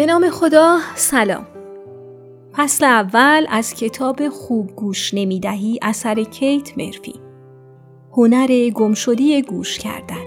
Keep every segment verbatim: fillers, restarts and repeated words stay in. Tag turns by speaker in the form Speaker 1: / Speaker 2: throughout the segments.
Speaker 1: نام خدا. سلام. فصل اول از کتاب خوب گوش نمیدهی اثر کیت مرفی. هنر گمشدی گوش کردن.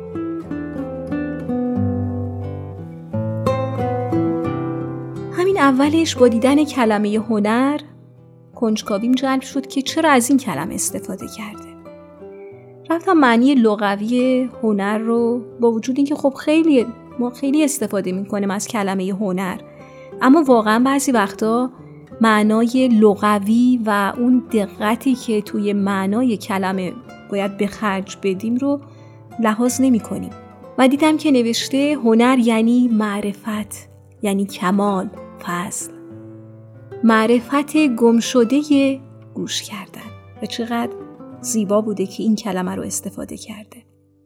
Speaker 1: همین اولش با دیدن کلمه هنر کنجکاویم جلب شد که چرا از این کلمه استفاده کرده. رفتم معنی لغوی هنر رو، با وجود اینکه خب خیلی ما خیلی استفاده میکنیم از کلمه هنر، اما واقعا بعضی وقتا معنای لغوی و اون دقتی که توی معنای کلمه باید به خرج بدیم رو لحاظ نمی کنیم. و دیدم که نوشته هنر یعنی معرفت، یعنی کمال، فضل، معرفت گمشده گوش کردن. و چقدر زیبا بوده که این کلمه رو استفاده کرده.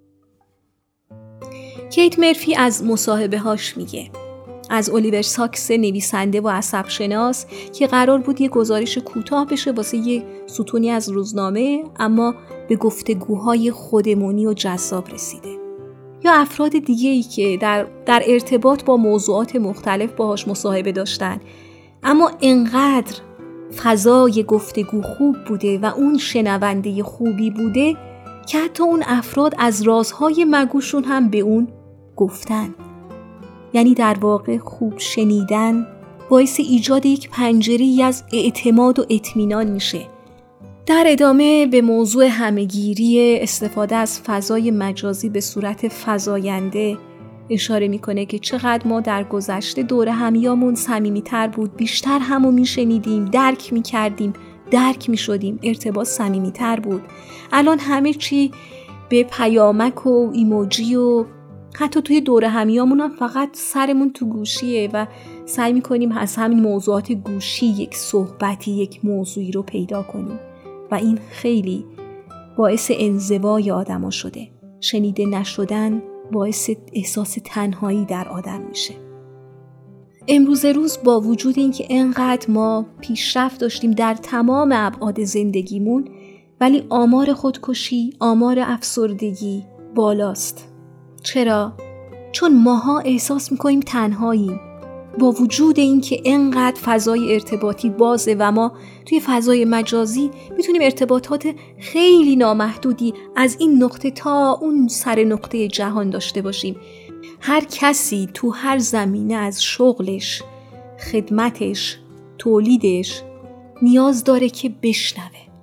Speaker 1: کیت مرفی از مصاحبه هاش میگه، از الیور ساکس نویسنده و عصب شناس که قرار بود یه گزارش کوتاه بشه واسه یه ستونی از روزنامه، اما به گفتگوهای خودمونی و جذاب رسیده. یا افراد دیگه‌ای که در در ارتباط با موضوعات مختلف باهاش مصاحبه داشتن، اما انقدر فضای گفتگو خوب بوده و اون شنونده خوبی بوده که حتی اون افراد از رازهای مگوشون هم به اون گفتن. یعنی در واقع خوب شنیدن باعث ایجاد یک پنجره‌ای از اعتماد و اطمینان میشه. در ادامه به موضوع همه‌گیری استفاده از فضای مجازی به صورت فزاینده اشاره میکنه که چقدر ما در گذشته دور همیامون صمیمیتر بود، بیشتر همو میشنیدیم، درک میکردیم، درک میشدیم، ارتباط صمیمیتر بود. الان همه چی به پیامک و ایموجی و حتی توی دور همیامون هم فقط سرمون تو گوشیه و سعی میکنیم از همین موضوعات گوشی یک صحبتی، یک موضوعی رو پیدا کنیم و این خیلی باعث انزوای آدما شده. شنیده نشدن باعث احساس تنهایی در آدم میشه. امروز روز با وجود اینکه انقدر ما پیشرفت داشتیم در تمام ابعاد زندگیمون، ولی آمار خودکشی، آمار افسردگی بالاست. چرا؟ چون ماها احساس میکنیم تنهاییم. با وجود اینکه انقدر فضای ارتباطی بازه و ما توی فضای مجازی میتونیم ارتباطات خیلی نامحدودی از این نقطه تا اون سر نقطه جهان داشته باشیم. هر کسی تو هر زمینه از شغلش، خدمتش، تولیدش نیاز داره که بشنوه.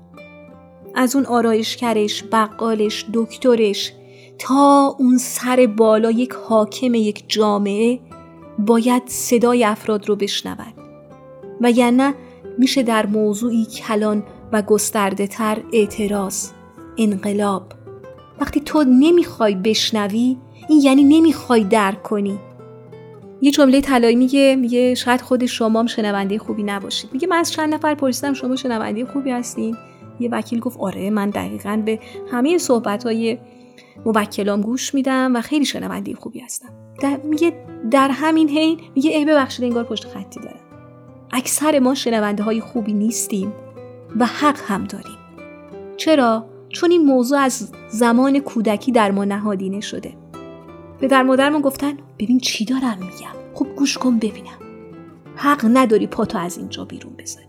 Speaker 1: از اون آرایشگرش، بقالش، دکترش تا اون سر بالا یک حاکم یک جامعه باید صدای افراد رو بشنود. و یعنی میشه در موضوعی کلان و گسترده تر اعتراض، انقلاب. وقتی تو نمیخوای بشنوی، این یعنی نمیخوای درک کنی. یه جمله طلایی میگه میگه شاید خود شما هم شنونده خوبی نباشید. میگه من از چند نفر پرسیدم شما شنونده خوبی هستین؟ یه وکیل گفت آره من دقیقاً به همه صحبت‌های موکلام گوش میدم و خیلی شنونده خوبی هستم. در میگه در همین حین میگه ای ببخشید انگار پشت خطی دارم. اکثر ما شنونده های خوبی نیستیم و حق هم داریم. چرا؟ چون این موضوع از زمان کودکی در ما نهادینه شده. پدر مادرمون گفتن ببین چی دارم میگم، خوب گوش کن ببینم. حق نداری پاتو از اینجا بیرون بذاری.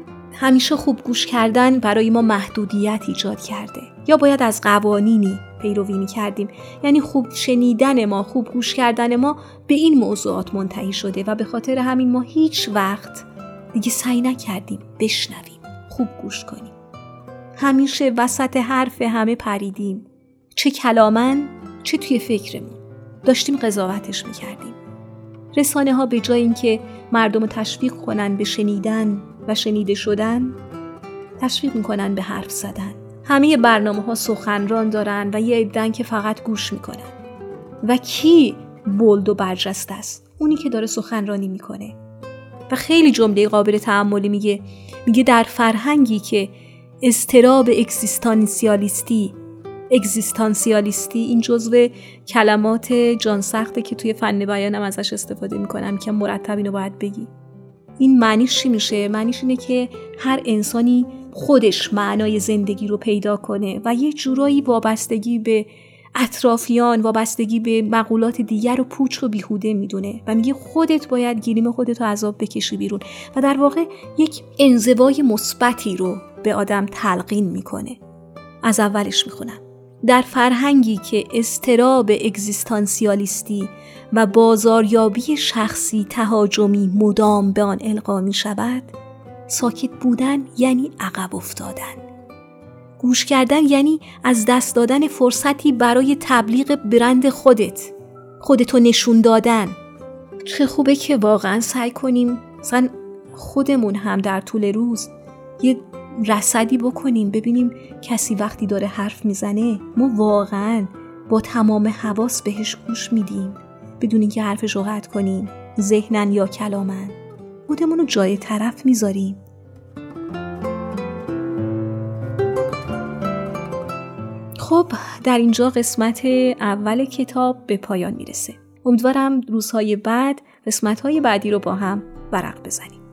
Speaker 1: همیشه خوب گوش کردن برای ما محدودیت ایجاد کرده، یا باید از قوانینی پیروی می‌کردیم. یعنی خوب شنیدن ما، خوب گوش کردن ما به این موضوعات منتهی شده و به خاطر همین ما هیچ وقت دیگه سعی نکردیم بشنویم، خوب گوش کنیم. همیشه وسط حرف همه پریدیم، چه کلامن چه توی فکرمون داشتیم قضاوتش می‌کردیم. رسانه ها به جای اینکه مردم رو تشویق کنن به شنیدن و شنیده شدن، تشویق میکنن به حرف زدن. همه برنامه ها سخنران دارن و یه عده‌ن که فقط گوش میکنن. و کی بولد و برجسته است؟ اونی که داره سخنرانی میکنه. و خیلی جمله قابل تأملی میگه میگه در فرهنگی که اضطراب اگزیستانسیالیستی اگزیستانسیالیستی این جزو کلمات جان سخته که توی فن بیانم ازش استفاده میکنم که مرتب اینو باید بگی. این معنیش چی میشه؟ معنیش اینه که هر انسانی خودش معنای زندگی رو پیدا کنه و یه جورایی وابستگی به اطرافیان، وابستگی به مقولات دیگر رو پوچ و بیهوده میدونه و میگه خودت باید گلیم خودت رو عذاب بکشی بیرون و در واقع یک انزوای مثبتی رو به آدم تلقین میکنه. از اولش میخونم. در فرهنگی که اضطراب اگزیستانسیالیستی و بازاریابی شخصی تهاجمی مدام به آن القا می شود، ساکت بودن یعنی عقب افتادن. گوش کردن یعنی از دست دادن فرصتی برای تبلیغ برند خودت، خودتو نشون دادن. چه خوبه که واقعا سعی کنیم مثلا خودمون هم در طول روز یه رصدی بکنیم، ببینیم کسی وقتی داره حرف میزنه ما واقعا با تمام حواس بهش گوش میدیم بدون اینکه حرفش رو قطع کنیم، ذهنن یا کلامن. خودمون رو جای طرف میذاریم. خب در اینجا قسمت اول کتاب به پایان میرسه. امیدوارم روزهای بعد قسمت‌های بعدی رو با هم ورق بزنیم.